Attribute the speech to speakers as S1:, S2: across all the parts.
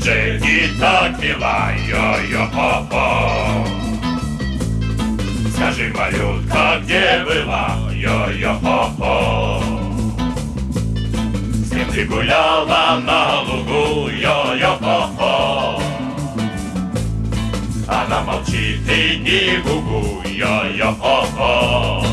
S1: Дженни так мила, йо-йо-хо-хо. Скажи, малютка, где была, йо-йо-хо-хо? С кем ты гуляла на лугу, йо-йо-хо-хо? Она молчит и не гугу, йо-йо-хо-хо.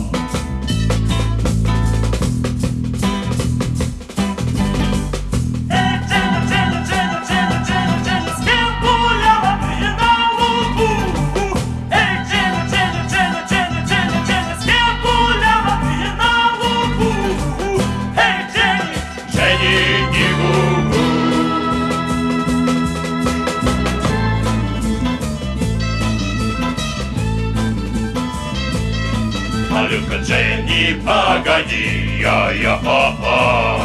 S1: Малютка Дженни, погоди, йо-йо-хо-хо.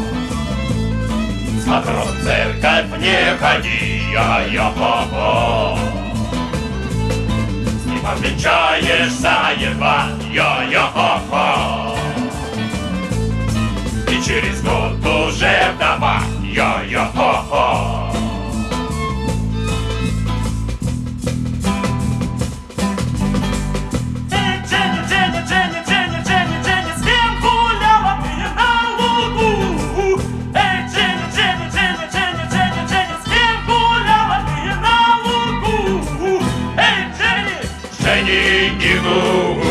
S1: С махром в церковь не ходи, йо-йо-хо-хо. С ним обвенчаешься едва, йо-йо-хо-хо. И через год уже вдова, йо-йо-хо-хо. Дженни, не гугу.